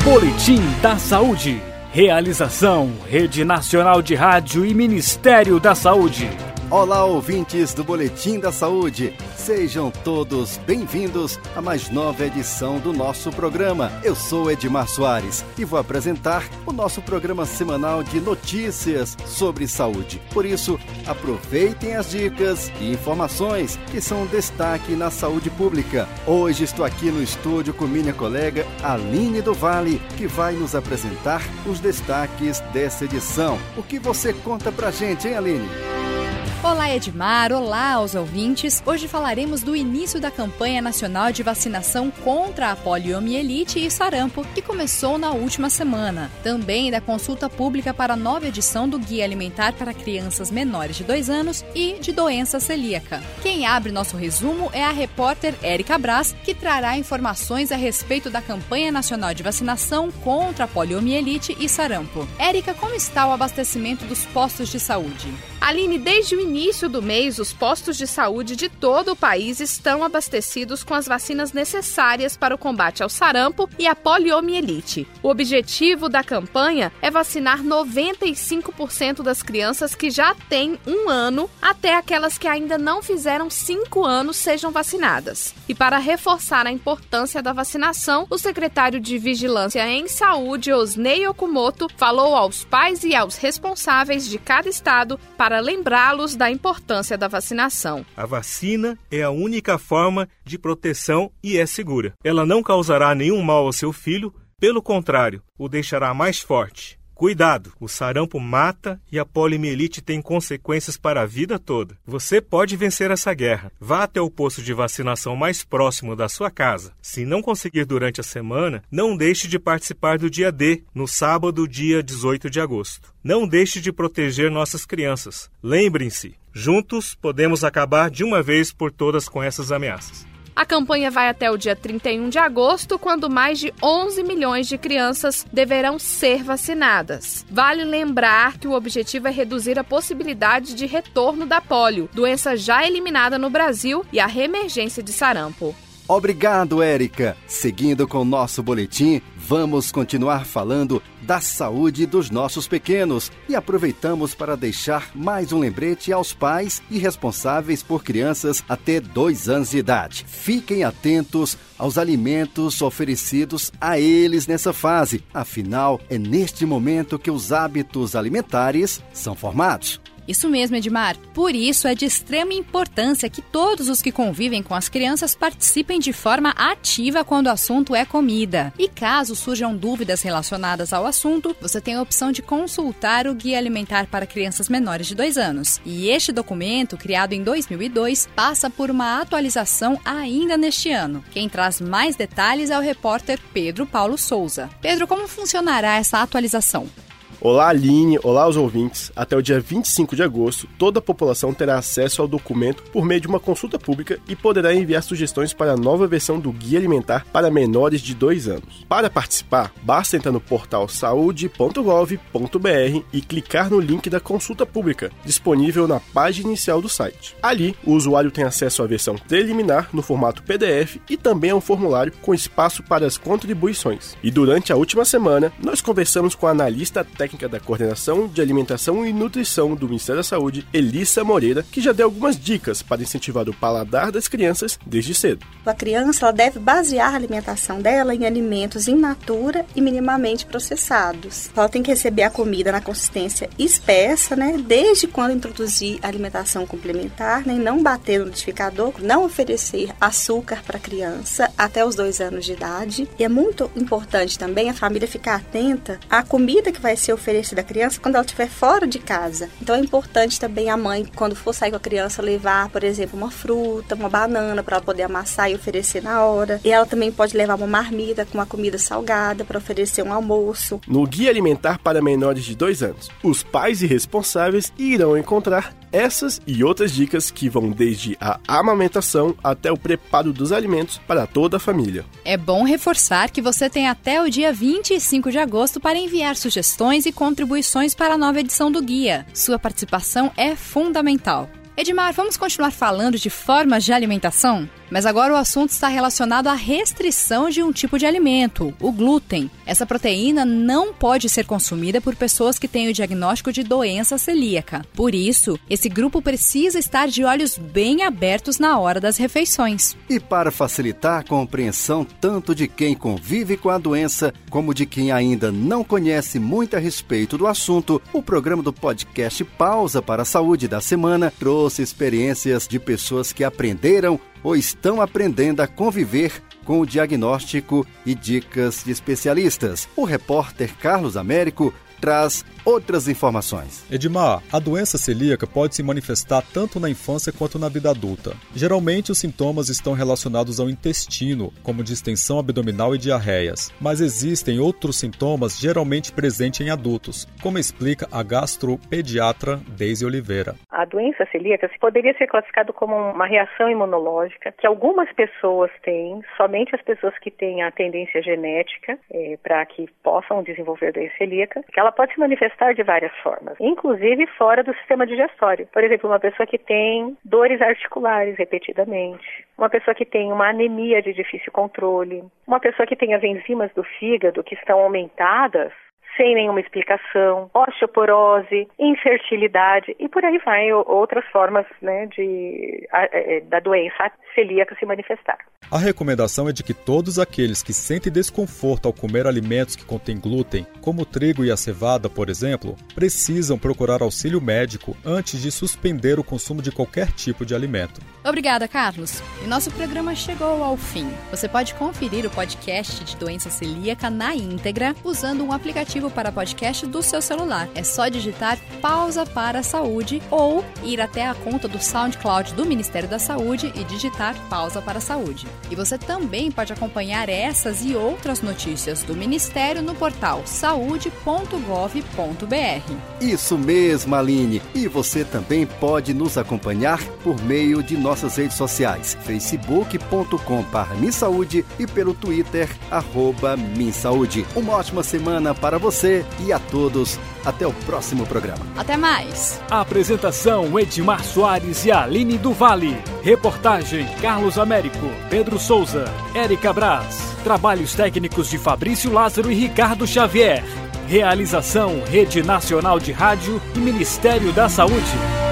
Boletim da Saúde. Realização: Rede Nacional de Rádio e Ministério da Saúde. Olá, ouvintes do Boletim da Saúde. Sejam todos bem-vindos a mais nova edição do nosso programa. Eu sou Edmar Soares e vou apresentar o nosso programa semanal de notícias sobre saúde. Por isso, aproveitem as dicas e informações que são destaque na saúde pública. Hoje estou aqui no estúdio com minha colega Aline do Vale, que vai nos apresentar os destaques dessa edição. O que você conta pra gente, hein, Aline? Olá, Edmar. Olá aos ouvintes. Hoje falaremos do início da campanha nacional de vacinação contra a poliomielite e sarampo, que começou na última semana. Também da consulta pública para a nova edição do Guia Alimentar para Crianças Menores de 2 anos e de doença celíaca. Quem abre nosso resumo é a repórter Érica Braz, que trará informações a respeito da campanha nacional de vacinação contra a poliomielite e sarampo. Érica, como está o abastecimento dos postos de saúde? Aline, desde o início do mês, os postos de saúde de todo o país estão abastecidos com as vacinas necessárias para o combate ao sarampo e à poliomielite. O objetivo da campanha é vacinar 95% das crianças que já têm 1 ano até aquelas que ainda não fizeram 5 anos sejam vacinadas. E para reforçar a importância da vacinação, o secretário de Vigilância em Saúde, Osnei Okumoto, falou aos pais e aos responsáveis de cada estado para lembrá-los da importância da vacinação. A vacina é a única forma de proteção e é segura. Ela não causará nenhum mal ao seu filho, pelo contrário, o deixará mais forte. Cuidado! O sarampo mata e a poliomielite tem consequências para a vida toda. Você pode vencer essa guerra. Vá até o posto de vacinação mais próximo da sua casa. Se não conseguir durante a semana, não deixe de participar do dia D, no sábado, dia 18 de agosto. Não deixe de proteger nossas crianças. Lembrem-se, juntos podemos acabar de uma vez por todas com essas ameaças. A campanha vai até o dia 31 de agosto, quando mais de 11 milhões de crianças deverão ser vacinadas. Vale lembrar que o objetivo é reduzir a possibilidade de retorno da polio, doença já eliminada no Brasil, e a reemergência de sarampo. Obrigado, Érica. Seguindo com o nosso boletim, vamos continuar falando da saúde dos nossos pequenos e aproveitamos para deixar mais um lembrete aos pais e responsáveis por crianças até 2 anos de idade. Fiquem atentos aos alimentos oferecidos a eles nessa fase. Afinal, é neste momento que os hábitos alimentares são formados. Isso mesmo, Edmar. Por isso, é de extrema importância que todos os que convivem com as crianças participem de forma ativa quando o assunto é comida. E caso surjam dúvidas relacionadas ao assunto, você tem a opção de consultar o Guia Alimentar para Crianças Menores de 2 anos. E este documento, criado em 2002, passa por uma atualização ainda neste ano. Quem traz mais detalhes é o repórter Pedro Paulo Souza. Pedro, como funcionará essa atualização? Olá, Aline. Olá aos ouvintes. Até o dia 25 de agosto, toda a população terá acesso ao documento por meio de uma consulta pública e poderá enviar sugestões para a nova versão do Guia Alimentar para menores de 2 anos. Para participar, basta entrar no portal saude.gov.br e clicar no link da consulta pública, disponível na página inicial do site. Ali, o usuário tem acesso à versão preliminar no formato PDF e também a um formulário com espaço para as contribuições. E durante a última semana, nós conversamos com a analista técnica da Coordenação de Alimentação e Nutrição do Ministério da Saúde, Elissa Moreira, que já deu algumas dicas para incentivar o paladar das crianças desde cedo. A criança ela deve basear a alimentação dela em alimentos in natura e minimamente processados. Ela tem que receber a comida na consistência espessa, desde quando introduzir a alimentação complementar, e não bater no liquidificador, não oferecer açúcar para a criança até os 2 anos de idade. E é muito importante também a família ficar atenta à comida que vai ser oferecida à criança quando ela estiver fora de casa. Então é importante também a mãe, quando for sair com a criança, levar, por exemplo, uma fruta, uma banana para ela poder amassar e oferecer na hora. E ela também pode levar uma marmita com uma comida salgada para oferecer um almoço. No Guia Alimentar para Menores de 2 anos, os pais e responsáveis irão encontrar essas e outras dicas que vão desde a amamentação até o preparo dos alimentos para toda a família. É bom reforçar que você tem até o dia 25 de agosto para enviar sugestões e contribuições para a nova edição do guia. Sua participação é fundamental. Edmar, vamos continuar falando de formas de alimentação? Mas agora o assunto está relacionado à restrição de um tipo de alimento, o glúten. Essa proteína não pode ser consumida por pessoas que têm o diagnóstico de doença celíaca. Por isso, esse grupo precisa estar de olhos bem abertos na hora das refeições. E para facilitar a compreensão tanto de quem convive com a doença, como de quem ainda não conhece muito a respeito do assunto, o programa do podcast Pausa para a Saúde da semana trouxe experiências de pessoas que aprenderam ou estão aprendendo a conviver com o diagnóstico e dicas de especialistas. O repórter Carlos Américo traz outras informações. Edmar, a doença celíaca pode se manifestar tanto na infância quanto na vida adulta. Geralmente, os sintomas estão relacionados ao intestino, como distensão abdominal e diarreias. Mas existem outros sintomas geralmente presentes em adultos, como explica a gastropediatra Deise Oliveira. A doença celíaca poderia ser classificada como uma reação imunológica que algumas pessoas têm, somente as pessoas que têm a tendência genética para que possam desenvolver doença celíaca, que ela pode se manifestar de várias formas, inclusive fora do sistema digestório. Por exemplo, uma pessoa que tem dores articulares repetidamente, uma pessoa que tem uma anemia de difícil controle, uma pessoa que tem as enzimas do fígado que estão aumentadas sem nenhuma explicação, osteoporose, infertilidade e por aí vai, outras formas, né, da doença celíaca se manifestar. A recomendação é de que todos aqueles que sentem desconforto ao comer alimentos que contêm glúten, como o trigo e a cevada, por exemplo, precisam procurar auxílio médico antes de suspender o consumo de qualquer tipo de alimento. Obrigada, Carlos. E nosso programa chegou ao fim. Você pode conferir o podcast de doença celíaca na íntegra usando um aplicativo para podcast do seu celular. É só digitar Pausa para a Saúde ou ir até a conta do SoundCloud do Ministério da Saúde e digitar Pausa para a Saúde. E você também pode acompanhar essas e outras notícias do Ministério no portal saude.gov.br. Isso mesmo, Aline. E você também pode nos acompanhar por meio de nossas redes sociais, facebook.com/MinSaúde e pelo Twitter, @MinSaúde. Uma ótima semana para você e a todos. Até o próximo programa. Até mais. A apresentação: Edmar Soares e Aline do Vale. Reportagem: Carlos Américo, Pedro Souza, Érica Braz. Trabalhos técnicos de Fabrício Lázaro e Ricardo Xavier. Realização: Rede Nacional de Rádio e Ministério da Saúde.